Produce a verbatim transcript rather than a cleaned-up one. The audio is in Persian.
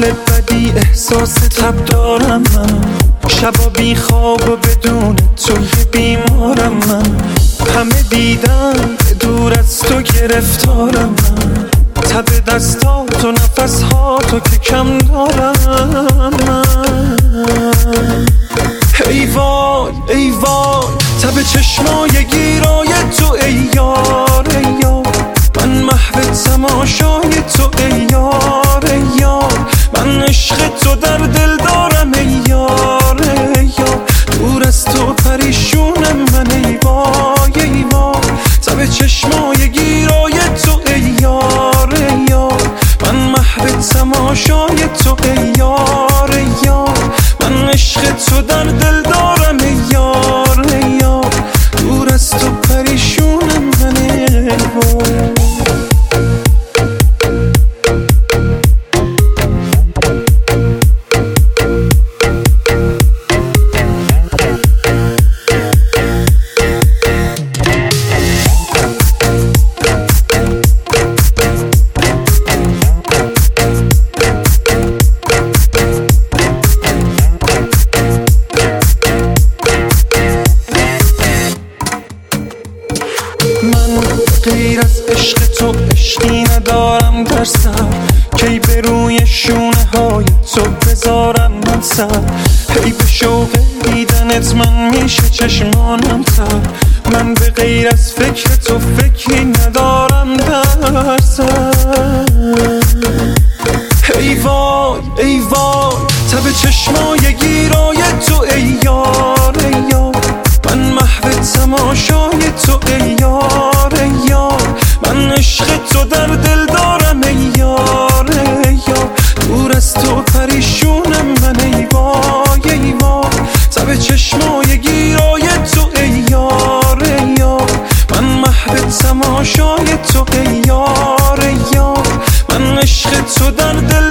حال بدی احساس تب دارم من، شبا بی خواب و بدون توی بیمارم من. همه دیدن دور از تو گرفتارم من، تب دستات و نفسهاتو که کم دارم من. ای وای ای وای تب چشمای گیرای تو ای یار ای یار، من محو تماشای تو ای یار ای یار، من عشق تو در دل دارم ای یار ای یار، دور از تو پریشونم من ای وای ای وای، تب چشمای گیرای تو ای یار ای یار، من محو تماشای تو ای یار ای یار، من عشق تو در دل دارم ای یار ای یار، دور از تو پریشونم من ای وای. غیر از عشق تو عشقی ندارم در سر، کی به روی شونه های تو بذارم من سر، هی به شوق دیدنت من میشه چشمانم تر، من به غیر از فکر تو فکری ندارم در سر. ای وای ای وای تب چشمای گیرای تو ای یار ای یار، من محو تماشای تو ای یار ای یار، من عشق تو در دل دارم ای یار ای یار، دور از تو پریشونم من ای وای ای وای، تب چشمای گیرای تو ای یار ای یار، من محو تماشای تو ای یار ای یار، من عشق تو در دل